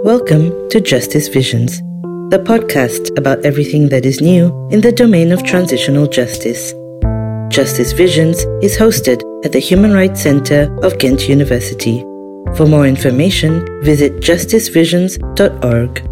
Welcome to Justice Visions, the podcast about everything that is new in the domain of transitional justice. Justice Visions is hosted at the Human Rights Center of Ghent University. For more information, visit justicevisions.org.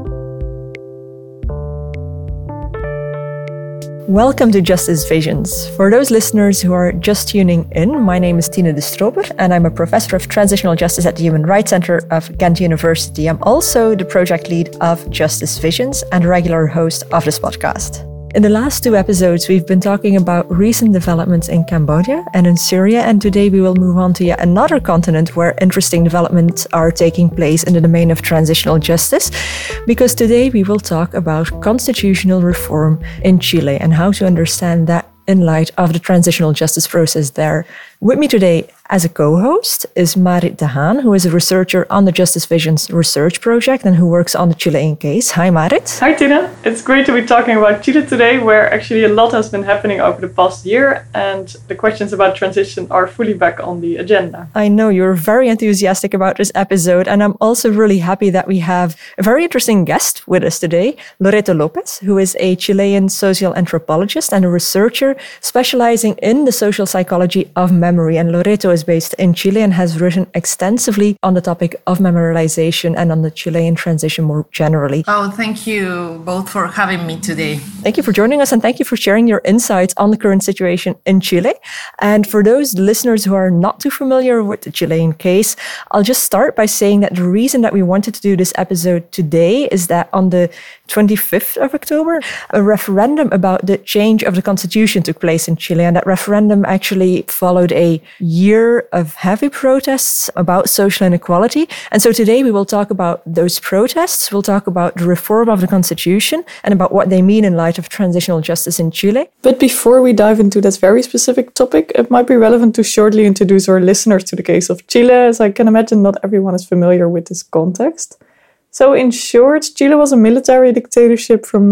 Welcome to Justice Visions. For those listeners who are just tuning in, my name is Tine de Stroper and I'm a professor of transitional justice at the Human Rights Center of Ghent University. I'm also the project lead of Justice Visions and a regular host of this podcast. In the last two episodes, we've been talking about recent developments in Cambodia and in Syria, and today we will move on to yet another continent where interesting developments are taking place in the domain of transitional justice, because today we will talk about constitutional reform in Chile and how to understand that in light of the transitional justice process there. With me today as a co-host is Marit de Haan, who is a researcher on the Justice Visions research project and who works on the Chilean case. Hi, Marit. Hi, Tina. It's great to be talking about Chile today, where actually a lot has been happening over the past year, and the questions about transition are fully back on the agenda. I know you're very enthusiastic about this episode, and I'm also really happy that we have a very interesting guest with us today, Loreto Lopez, who is a Chilean social anthropologist and a researcher specializing in the social psychology of memory. And Loreto is based in Chile and has written extensively on the topic of memorialization and on the Chilean transition more generally. Oh, thank you both for having me today. Thank you for joining us and thank you for sharing your insights on the current situation in Chile. And for those listeners who are not too familiar with the Chilean case, I'll just start by saying that the reason that we wanted to do this episode today is that on the 25th of October, a referendum about the change of the constitution took place in Chile. And that referendum actually followed a year of heavy protests about social inequality. And so today we will talk about those protests. We'll talk about the reform of the constitution and about what they mean in light of transitional justice in Chile. But before we dive into that very specific topic, it might be relevant to shortly introduce our listeners to the case of Chile, as I can imagine not everyone is familiar with this context. So in short, Chile was a military dictatorship from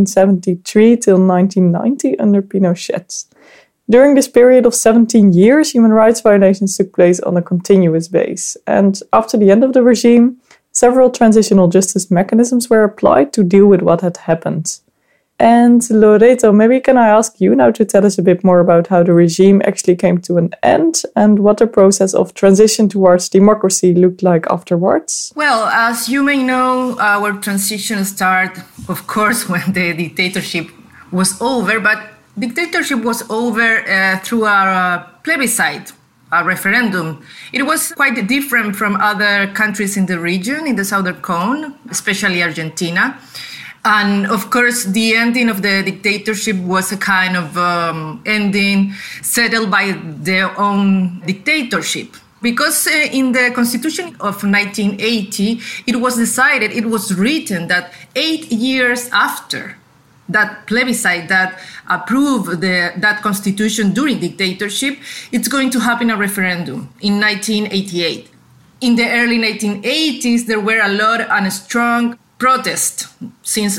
1973 till 1990 under Pinochet. During this period of 17 years, human rights violations took place on a continuous basis. And after the end of the regime, several transitional justice mechanisms were applied to deal with what had happened. And Loreto, maybe can I ask you now to tell us a bit more about how the regime actually came to an end and what the process of transition towards democracy looked like afterwards? Well, as you may know, our transition started, of course, when the dictatorship was over, but dictatorship was over through a plebiscite, a referendum. It was quite different from other countries in the region, in the Southern Cone, especially Argentina. And of course, the ending of the dictatorship was a kind of ending settled by their own dictatorship. Because in the Constitution of 1980, it was decided, it was written that 8 years after that plebiscite that approved that constitution during dictatorship, it's going to happen a referendum in 1988. In the early 1980s, there were a lot and a strong protest. Since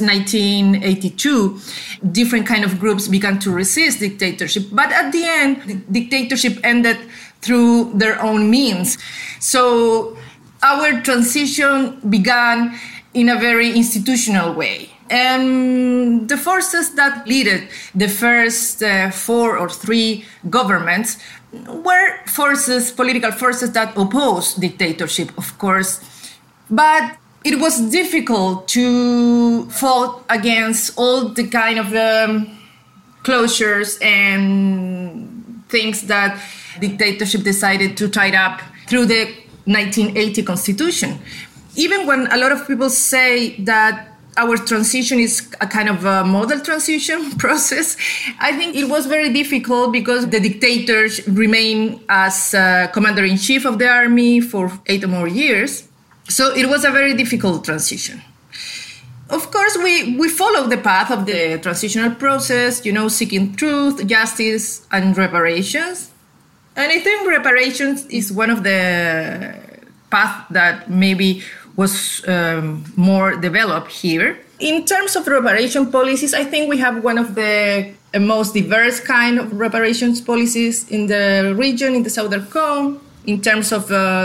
1982, different kind of groups began to resist dictatorship. But at the end, the dictatorship ended through their own means. So our transition began in a very institutional way. And the forces that led the first 4 or 3 governments were forces, political forces that opposed dictatorship, of course. But it was difficult to fought against all the kind of closures and things that dictatorship decided to tie up through the 1980 constitution. Even when a lot of people say that our transition is a kind of a model transition process, I think it was very difficult because the dictators remained as commander-in-chief of the army for 8 more years. So it was a very difficult transition. Of course, we follow the path of the transitional process, seeking truth, justice, and reparations. And I think reparations is one of the paths that maybe was more developed here. In terms of reparation policies, I think we have one of the most diverse kind of reparations policies in the region, in the Southern Cone, in terms of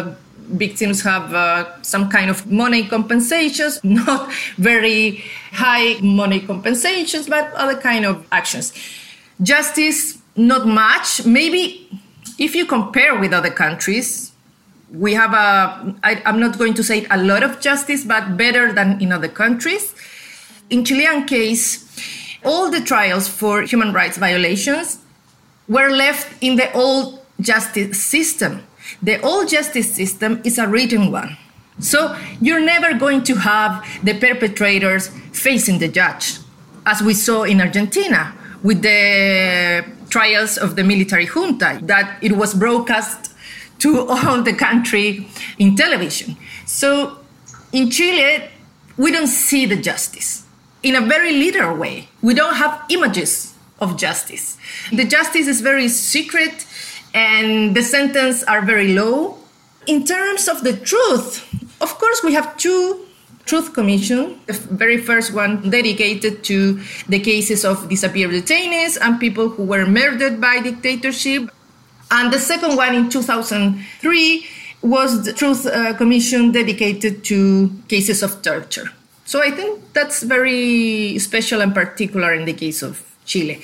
victims have some kind of money compensations, not very high money compensations, but other kind of actions. Justice, not much. Maybe if you compare with other countries, we have I'm not going to say a lot of justice, but better than in other countries. In Chilean case, all the trials for human rights violations were left in the old justice system. The old justice system is a written one. So you're never going to have the perpetrators facing the judge, as we saw in Argentina with the trials of the military junta, that it was broadcast to all the country in television. So in Chile, we don't see the justice in a very literal way. We don't have images of justice. The justice is very secret and the sentences are very low. In terms of the truth, of course, we have two truth commissions. The very first one dedicated to the cases of disappeared detainees and people who were murdered by dictatorship. And the second one in 2003 was the Truth Commission dedicated to cases of torture. So I think that's very special and particular in the case of Chile.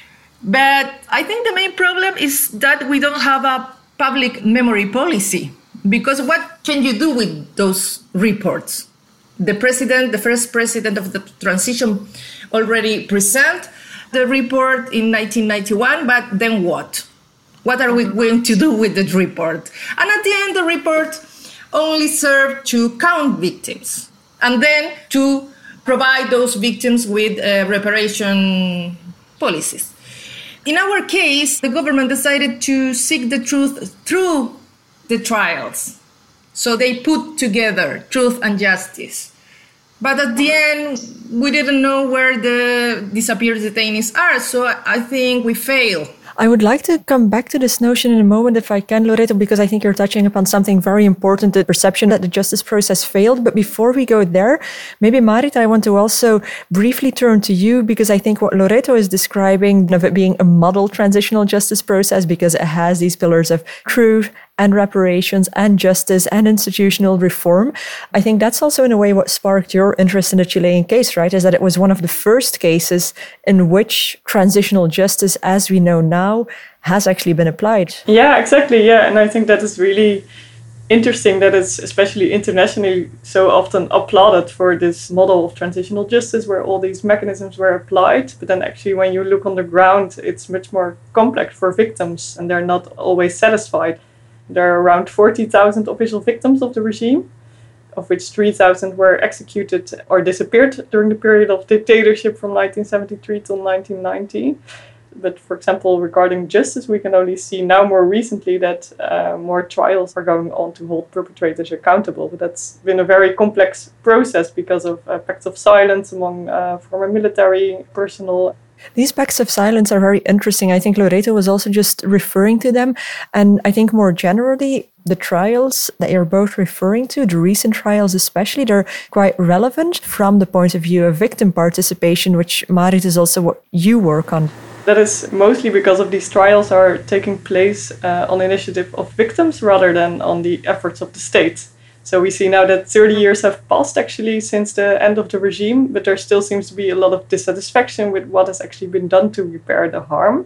But I think the main problem is that we don't have a public memory policy. Because what can you do with those reports? The first president of the transition already presented the report in 1991, but then what? What are we going to do with the report? And at the end, the report only served to count victims and then to provide those victims with reparation policies. In our case, the government decided to seek the truth through the trials. So they put together truth and justice. But at the end, we didn't know where the disappeared detainees are. So I think we failed. I would like to come back to this notion in a moment, if I can, Loreto, because I think you're touching upon something very important, the perception that the justice process failed. But before we go there, maybe Marit, I want to also briefly turn to you, because I think what Loreto is describing of it being a model transitional justice process, because it has these pillars of truth and reparations and justice and institutional reform. I think that's also in a way what sparked your interest in the Chilean case, right? Is that it was one of the first cases in which transitional justice, as we know now, has actually been applied. Yeah, exactly. Yeah. And I think that is really interesting that it's especially internationally so often applauded for this model of transitional justice where all these mechanisms were applied. But then actually when you look on the ground, it's much more complex for victims and they're not always satisfied. There are around 40,000 official victims of the regime, of which 3,000 were executed or disappeared during the period of dictatorship from 1973 till 1990. But for example, regarding justice, we can only see now more recently that more trials are going on to hold perpetrators accountable. But that's been a very complex process because of pacts of silence among former military personnel. These pacts of silence are very interesting. I think Loreto was also just referring to them. And I think more generally, the trials that you're both referring to, the recent trials especially, they're quite relevant from the point of view of victim participation, which, Marit, is also what you work on. That is mostly because of these trials are taking place on initiative of victims rather than on the efforts of the state. So we see now that 30 years have passed actually since the end of the regime, but there still seems to be a lot of dissatisfaction with what has actually been done to repair the harm.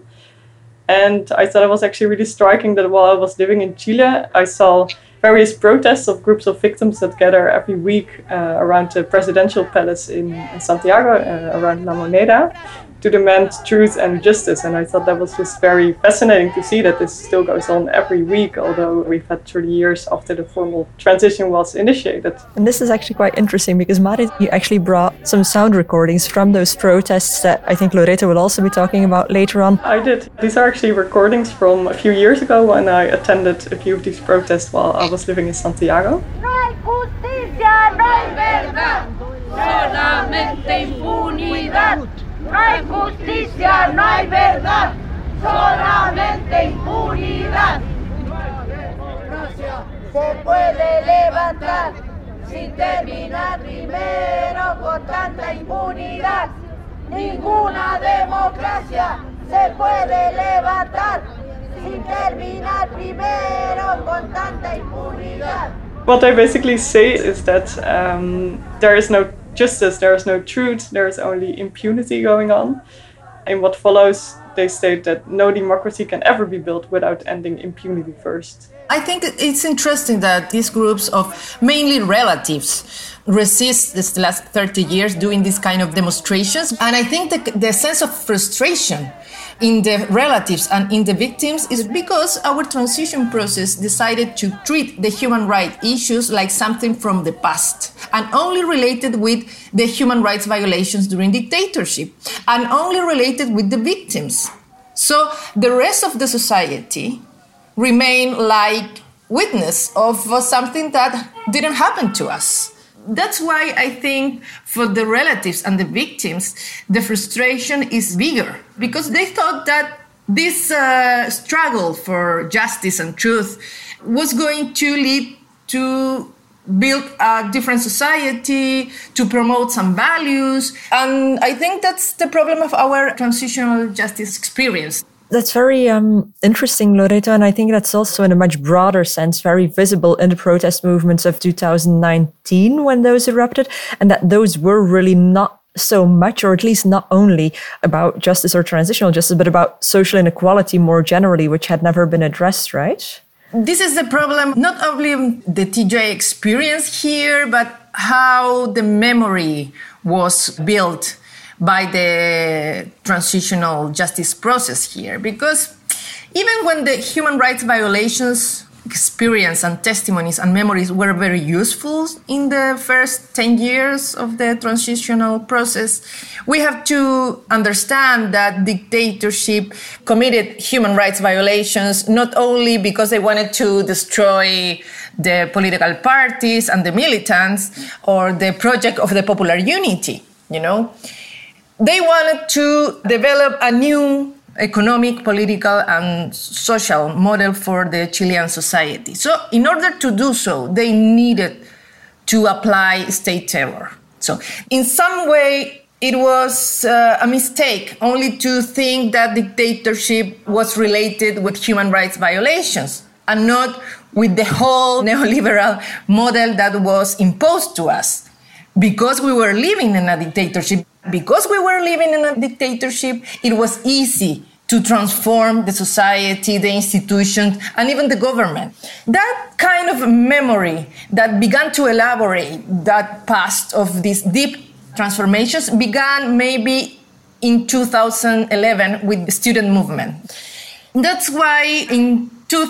And I thought it was actually really striking that while I was living in Chile, I saw various protests of groups of victims that gather every week around the presidential palace in Santiago, around La Moneda, to demand truth and justice. And I thought that was just very fascinating to see that this still goes on every week, although we've had 30 years after the formal transition was initiated. And this is actually quite interesting because, Marit, you actually brought some sound recordings from those protests that I think Loreto will also be talking about later on. I did. These are actually recordings from a few years ago when I attended a few of these protests while I was living in Santiago. No hay justicia, no hay verdad, solamente impunidad. No hay justicia, no hay verdad, solamente impunidad. Democracia se puede levantar sin terminar primero con tanta impunidad. Ninguna democracia se puede levantar sin terminar primero con tanta impunidad. What they basically say is that there is no justice, there is no truth, there is only impunity going on. In what follows, they state that no democracy can ever be built without ending impunity first. I think it's interesting that these groups of mainly relatives resist this last 30 years doing this kind of demonstrations. And I think the sense of frustration in the relatives and in the victims is because our transition process decided to treat the human rights issues like something from the past and only related with the human rights violations during dictatorship and only related with the victims. So the rest of the society remain like witness of something that didn't happen to us. That's why I think for the relatives and the victims, the frustration is bigger because they thought that this struggle for justice and truth was going to lead to build a different society, to promote some values. And I think that's the problem of our transitional justice experience. That's very interesting, Loreto, and I think that's also in a much broader sense very visible in the protest movements of 2019 when those erupted, and that those were really not so much, or at least not only about justice or transitional justice, but about social inequality more generally, which had never been addressed, right? This is the problem, not only the TJ experience here, but how the memory was built by the transitional justice process here. Because even when the human rights violations experience and testimonies and memories were very useful in the first 10 years of the transitional process, we have to understand that dictatorship committed human rights violations not only because they wanted to destroy the political parties and the militants or the project of the popular unity, you know. They wanted to develop a new economic, political, and social model for the Chilean society. So in order to do so, they needed to apply state terror. So in some way, it was a mistake only to think that dictatorship was related with human rights violations and not with the whole neoliberal model that was imposed to us. Because we were living in a dictatorship, it was easy to transform the society, the institutions, and even the government. That kind of memory that began to elaborate that past of these deep transformations began maybe in 2011 with the student movement. That's why in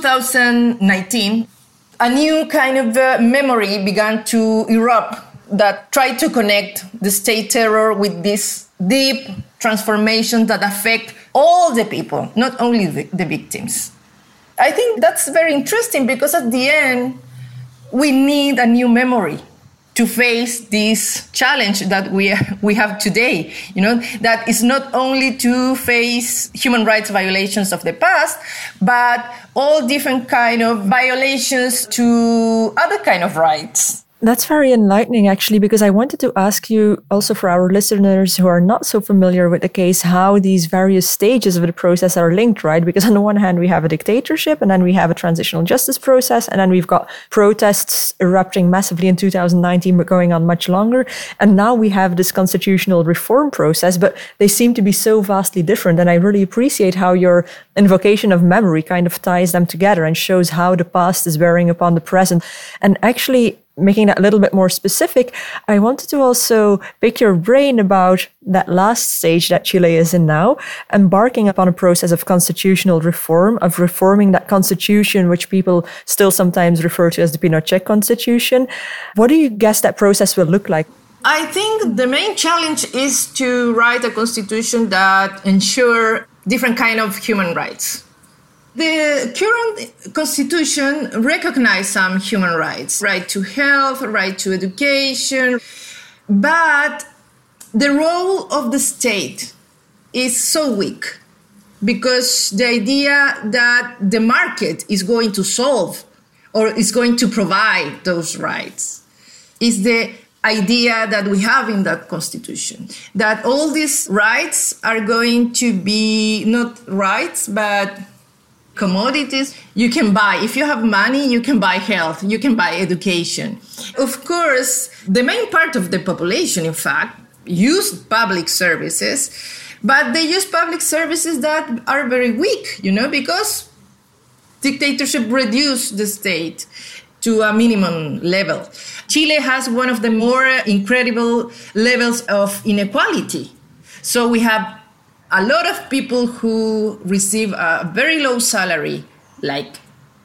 2019, a new kind of memory began to erupt that tried to connect the state terror with this deep transformation that affect all the people, not only the victims. I think that's very interesting because at the end, we need a new memory to face this challenge that we have today, you know, that is not only to face human rights violations of the past, but all different kind of violations to other kind of rights. That's very enlightening, actually, because I wanted to ask you also for our listeners who are not so familiar with the case, how these various stages of the process are linked, right? Because on the one hand, we have a dictatorship and then we have a transitional justice process. And then we've got protests erupting massively in 2019, but going on much longer. And now we have this constitutional reform process, but they seem to be so vastly different. And I really appreciate how your invocation of memory kind of ties them together and shows how the past is bearing upon the present. And actually, making that a little bit more specific, I wanted to also pick your brain about that last stage that Chile is in now, embarking upon a process of constitutional reform, of reforming that constitution, which people still sometimes refer to as the Pinochet constitution. What do you guess that process will look like? I think the main challenge is to write a constitution that ensure different kind of human rights. The current constitution recognizes some human rights, right to health, right to education, but the role of the state is so weak because the idea that the market is going to solve or is going to provide those rights is the idea that we have in that constitution, that all these rights are going to be not rights, but commodities you can buy. If you have money, you can buy health, you can buy education. Of course, the main part of the population, in fact, use public services, but they use public services that are very weak, because dictatorship reduced the state to a minimum level. Chile has one of the more incredible levels of inequality. So we have a lot of people who receive a very low salary, like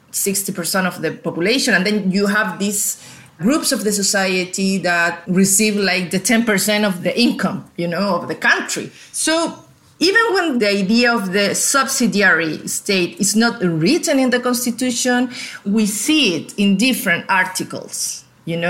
60% of the population, and then you have these groups of the society that receive like the 10% of the income, of the country. So even when the idea of the subsidiary state is not written in the Constitution, we see it in different articles,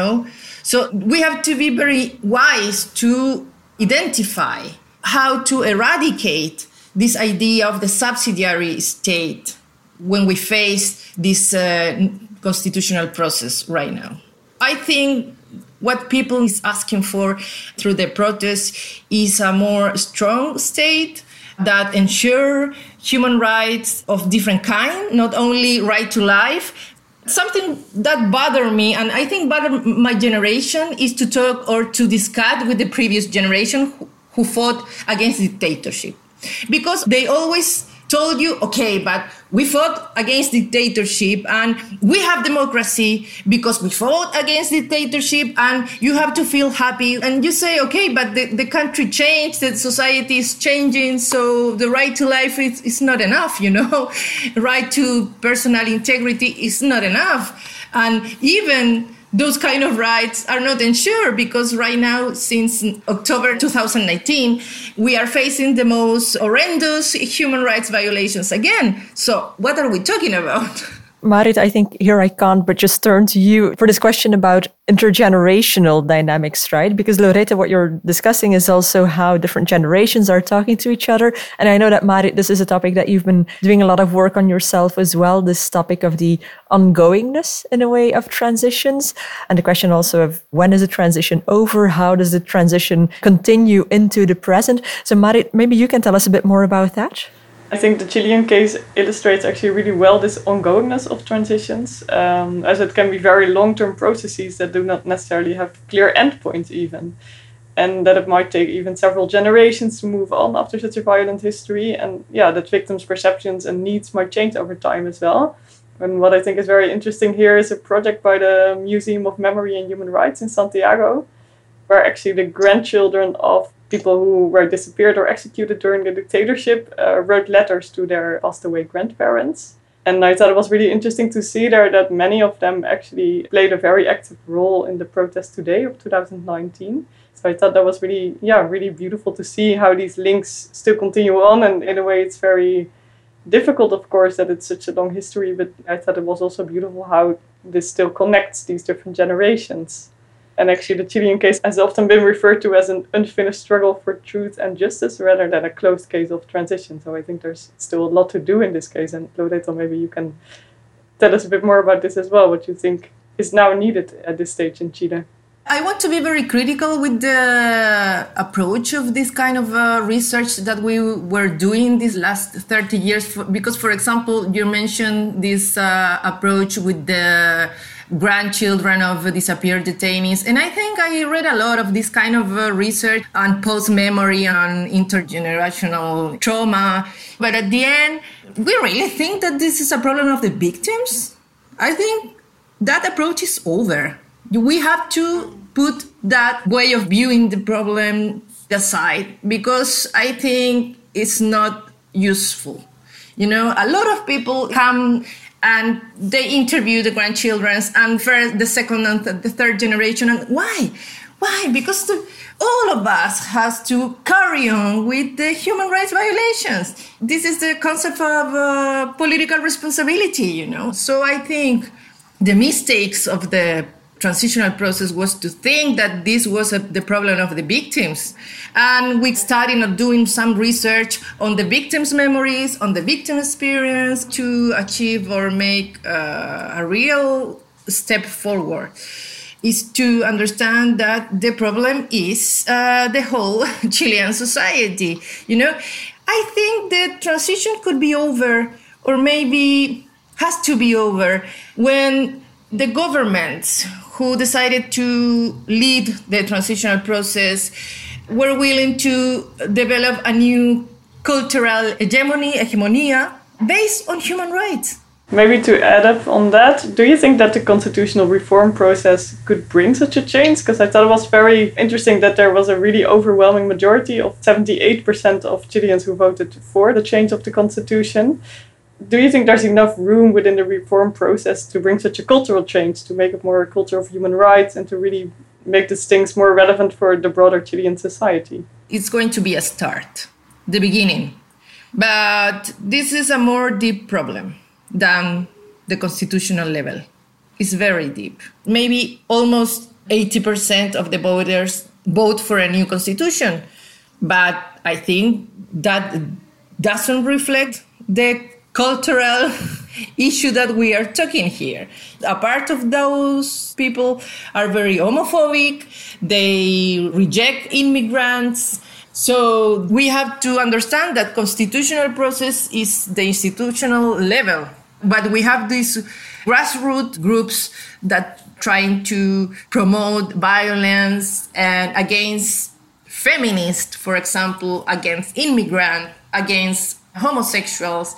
So we have to be very wise to identify how to eradicate this idea of the subsidiary state when we face this constitutional process right now. I think what people is asking for through the protests is a more strong state that ensure human rights of different kind, not only right to life. Something that bothered me, and I think bothered my generation, is to talk or to discuss with the previous generation who fought against dictatorship. Because they always told you, okay, but we fought against dictatorship and we have democracy because we fought against dictatorship, and you have to feel happy. And you say, okay, but the country changed, the society is changing, so the right to life is not enough, Right to personal integrity is not enough. And even those kind of rights are not ensured because right now, since October 2019, we are facing the most horrendous human rights violations again. So what are we talking about? Marit, I think here I can't but just turn to you for this question about intergenerational dynamics, right? Because Loretta, what you're discussing is also how different generations are talking to each other. And I know that, Marit, this is a topic that you've been doing a lot of work on yourself as well, this topic of the ongoingness, in a way, of transitions. And the question also of when is a transition over? How does the transition continue into the present? So, Marit, maybe you can tell us a bit more about that. I think the Chilean case illustrates actually really well this ongoingness of transitions, as it can be very long-term processes that do not necessarily have clear endpoints even, and that it might take even several generations to move on after such a violent history, and that victims' perceptions and needs might change over time as well. And what I think is very interesting here is a project by the Museum of Memory and Human Rights in Santiago, where actually the grandchildren of people who were disappeared or executed during the dictatorship wrote letters to their passed away grandparents. And I thought it was really interesting to see there that many of them actually played a very active role in the protest today of 2019. So I thought that was really beautiful to see how these links still continue on. And in a way, it's very difficult, of course, that it's such a long history. But I thought it was also beautiful how this still connects these different generations. And actually, the Chilean case has often been referred to as an unfinished struggle for truth and justice rather than a closed case of transition. So I think there's still a lot to do in this case. And Loretta, maybe you can tell us a bit more about this as well, what you think is now needed at this stage in Chile. I want to be very critical with the approach of this kind of research that we were doing these last 30 years. Because, for example, you mentioned this approach with the grandchildren of disappeared detainees. And I think I read a lot of this kind of research on post-memory, on intergenerational trauma. But at the end, we really think that this is a problem of the victims? I think that approach is over. We have to put that way of viewing the problem aside because I think it's not useful. A lot of people come and they interview the grandchildren and first, the second and the third generation. And why? Why? Because all of us has to carry on with the human rights violations. This is the concept of political responsibility, So I think the mistakes of the transitional process was to think that this was the problem of the victims. And we started doing some research on the victims' memories, on the victim experience to achieve or make a real step forward. Is to understand that the problem is the whole Chilean society. I think the transition could be over or maybe has to be over when the governments who decided to lead the transitional process were willing to develop a new cultural hegemonia based on human rights. Maybe to add up on that, do you think that the constitutional reform process could bring such a change? Because I thought it was very interesting that there was a really overwhelming majority of 78% of Chileans who voted for the change of the constitution. Do you think there's enough room within the reform process to bring such a cultural change, to make it more a culture of human rights and to really make these things more relevant for the broader Chilean society? It's going to be a start, the beginning. But this is a more deep problem than the constitutional level. It's very deep. Maybe almost 80% of the voters vote for a new constitution. But I think that doesn't reflect the cultural issue that we are talking here. A part of those people are very homophobic. They reject immigrants. So we have to understand that constitutional process is the institutional level. But we have these grassroots groups that trying to promote violence and against feminists, for example, against immigrants, against homosexuals.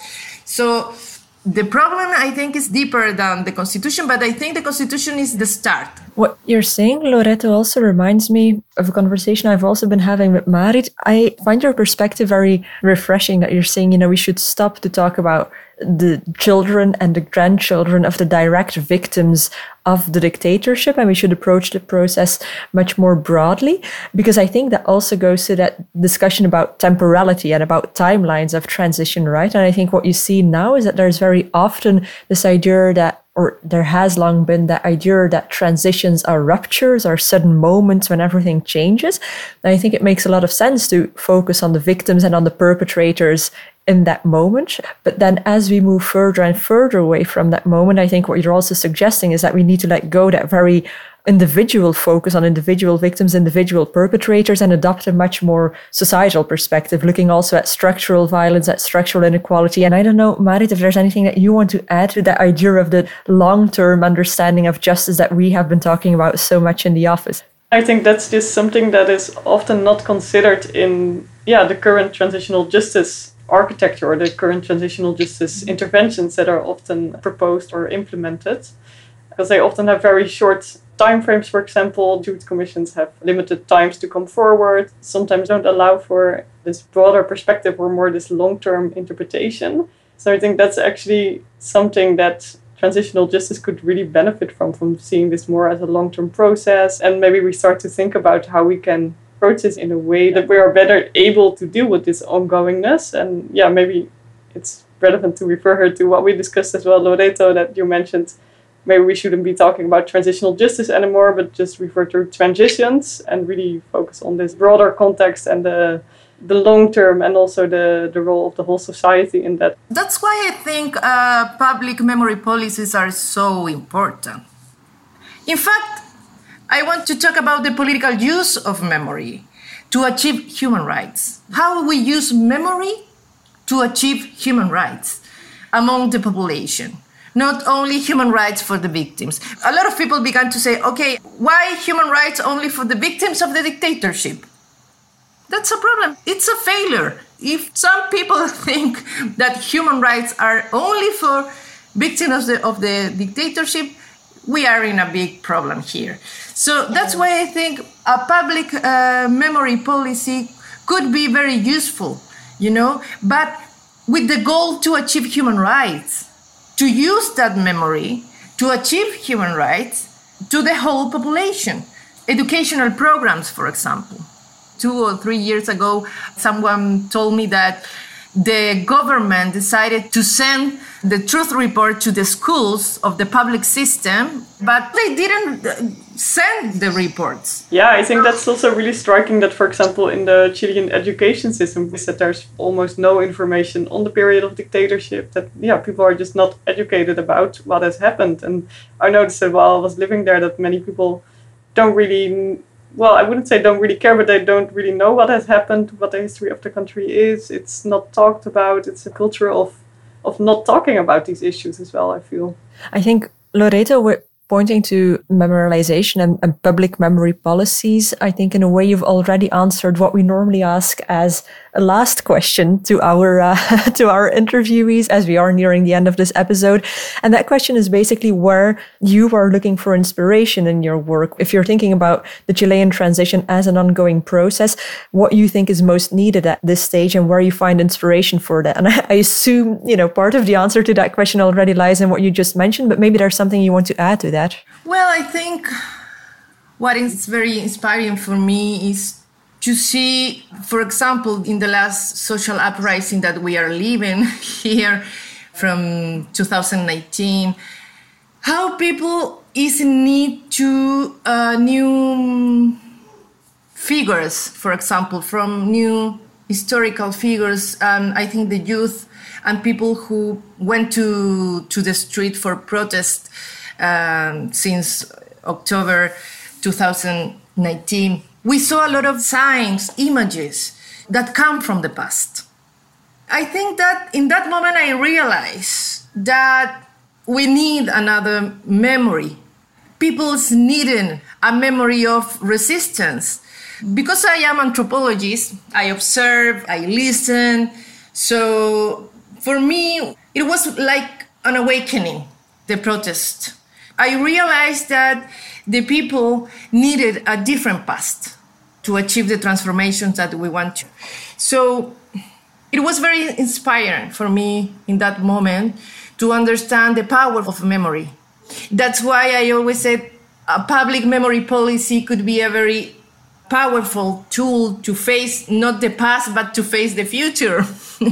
So the problem, I think, is deeper than the Constitution, but I think the Constitution is the start. What you're saying, Loreto, also reminds me of a conversation I've also been having with Marit. I find your perspective very refreshing that you're saying, we should stop to talk about the children and the grandchildren of the direct victims of the dictatorship, and we should approach the process much more broadly, because I think that also goes to that discussion about temporality and about timelines of transition, right? And I think what you see now is that there's very often this idea that, or there has long been that idea that transitions are ruptures or sudden moments when everything changes. And I think it makes a lot of sense to focus on the victims and on the perpetrators in that moment. But then as we move further and further away from that moment, I think what you're also suggesting is that we need to let go that very individual focus on individual victims, individual perpetrators, and adopt a much more societal perspective, looking also at structural violence, at structural inequality. And I don't know, Marit, if there's anything that you want to add to that idea of the long-term understanding of justice that we have been talking about so much in the office. I think that's just something that is often not considered in the current transitional justice architecture or the current transitional justice interventions that are often proposed or implemented, because they often have very short timeframes. For example, youth commissions have limited times to come forward, sometimes don't allow for this broader perspective or more this long-term interpretation. So I think that's actually something that transitional justice could really benefit from seeing this more as a long-term process. And maybe we start to think about how we can approach this in a way that we are better able to deal with this ongoingness. And maybe it's relevant to refer her to what we discussed as well, Loreto, that you mentioned. Maybe we shouldn't be talking about transitional justice anymore, but just refer to transitions and really focus on this broader context and the long term, and also the role of the whole society in that. That's why I think public memory policies are so important. In fact, I want to talk about the political use of memory to achieve human rights. How we use memory to achieve human rights among the population. Not only human rights for the victims. A lot of people began to say, okay, why human rights only for the victims of the dictatorship? That's a problem. It's a failure. If some people think that human rights are only for victims of the dictatorship, we are in a big problem here. So that's why I think a public memory policy could be very useful, but with the goal to achieve human rights. To use that memory to achieve human rights to the whole population. Educational programs, for example. 2 or 3 years ago, someone told me that the government decided to send the truth report to the schools of the public system, but they didn't send the reports. Yeah, I think that's also really striking that, for example, in the Chilean education system, is that there's almost no information on the period of dictatorship, that people are just not educated about what has happened. And I noticed that while I was living there that many people don't really, well, I wouldn't say don't really care, but they don't really know what has happened, what the history of the country is. It's not talked about. It's a culture of of not talking about these issues as well, I feel. I think, Loreto, we're pointing to memorialization and public memory policies. I think in a way you've already answered what we normally ask as a last question to our to our interviewees as we are nearing the end of this episode. And that question is basically where you are looking for inspiration in your work. If you're thinking about the Chilean transition as an ongoing process, what you think is most needed at this stage and where you find inspiration for that. And I assume, part of the answer to that question already lies in what you just mentioned, but maybe there's something you want to add to that. Well, I think what is very inspiring for me is to see, for example, in the last social uprising that we are living here from 2019, how people is in need to new figures, for example, from new historical figures. I think the youth and people who went to the street for protest since October 2019, we saw a lot of signs, images that come from the past. I think that in that moment I realized that we need another memory. People's needing a memory of resistance. Because I am anthropologist, I observe, I listen. So for me, it was like an awakening, the protest. I realized that the people needed a different past to achieve the transformations that we want to. So it was very inspiring for me in that moment to understand the power of memory. That's why I always said a public memory policy could be a very powerful tool to face not the past, but to face the future.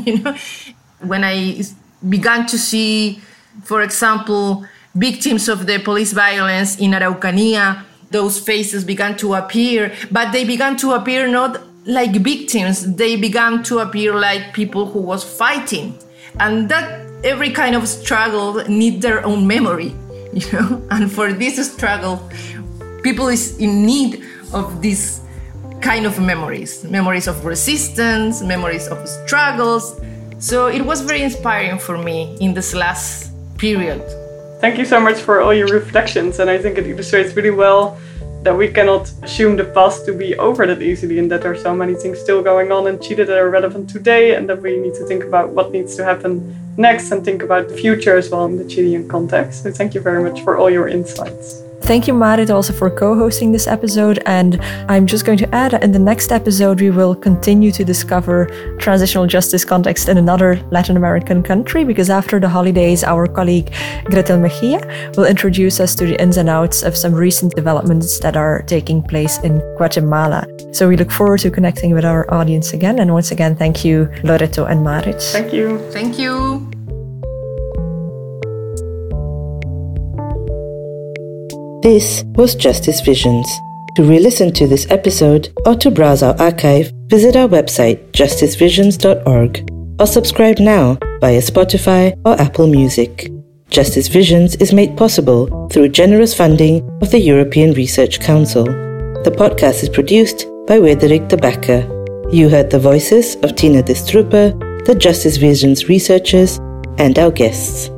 When I began to see, for example, victims of the police violence in Araucanía, those faces began to appear, but they began to appear not like victims, they began to appear like people who was fighting. And that every kind of struggle need their own memory, And for this struggle, people is in need of these kind of memories of resistance, memories of struggles. So it was very inspiring for me in this last period. Thank you so much for all your reflections, and I think it illustrates really well that we cannot assume the past to be over that easily, and that there are so many things still going on in Chile that are relevant today, and that we need to think about what needs to happen next and think about the future as well in the Chilean context. So thank you very much for all your insights. Thank you, Marit, also for co-hosting this episode. And I'm just going to add, in the next episode, we will continue to discover transitional justice context in another Latin American country, because after the holidays, our colleague Gretel Mejia will introduce us to the ins and outs of some recent developments that are taking place in Guatemala. So we look forward to connecting with our audience again. And once again, thank you, Loreto and Marit. Thank you. Thank you. This was Justice Visions. To re-listen to this episode or to browse our archive, visit our website justicevisions.org or subscribe now via Spotify or Apple Music. Justice Visions is made possible through generous funding of the European Research Council. The podcast is produced by Wederik de Backer. You heard the voices of Tina de Stroeper, the Justice Visions researchers, and our guests.